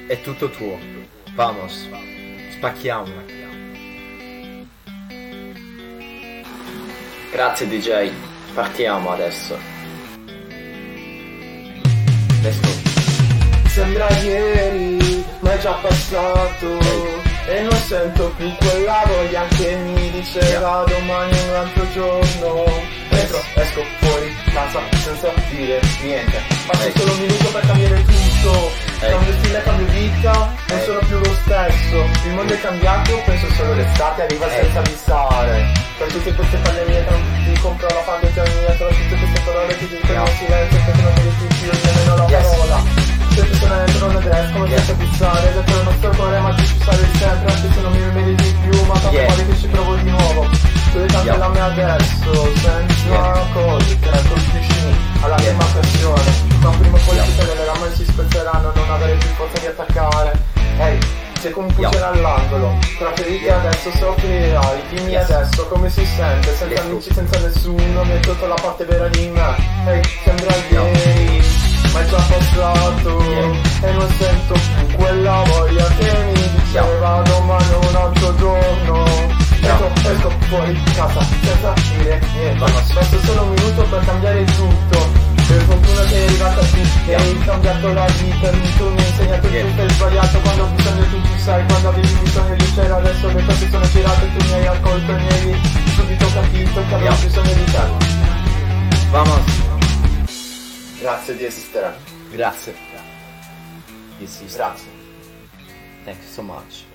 È tutto tuo. Vamos. Spacchiamo. Grazie DJ. Partiamo adesso. Let's go. Sembra ieri, ma è già passato. E non sento più quella voglia che mi diceva domani è un altro giorno. Entro, esco fuori casa senza dire niente. Passo solo un minuto per cambiare tutto. Cambio stile, cambio vita, non sono più lo stesso. Il mondo è cambiato, penso solo l'estate arriva senza avvisare. Per tutte queste pandemie ti compro la pandemia. Tra tutte queste parole che ti dicono in silenzio perché non mi dici più nemmeno la parola. Sempre sono dentro non escono senza avvisare. Dentro il nostro cuore ma ti ci sarei sempre. Anche se non mi meriti più, ma tanto male che ci provo di nuovo. Tu devi tante la mia adesso, senza cose che colpisci alla prima pressione. Ma prima o poi tutte le lame si spezzeranno, non avere più forza di attaccare. Ehi, sei come un fucile all'angolo, tra ferite adesso soffrirai. Dimmi adesso come si sente, senza amici, senza nessuno, mi hai tolto la parte vera di me. Ehi, sembra ieri, ma è già passato. E non sento più quella voglia che mi diceva domani è un altro giorno. Esco fuori casa senza dire niente. Basta solo un minuto per cambiare tutto. Per fortuna sei arrivata qui e hai cambiato la vita. Tu mi hai insegnato che tutto è sbagliato. Quando ho bisogno tu ci sai. Quando avevi bisogno di c'era. Adesso le cose sono girate. Tu mi hai accolto e mi hai subito capito che avevo bisogno di te. Vamos. Grazie di esistere. Grazie. Grazie. Thank you so much.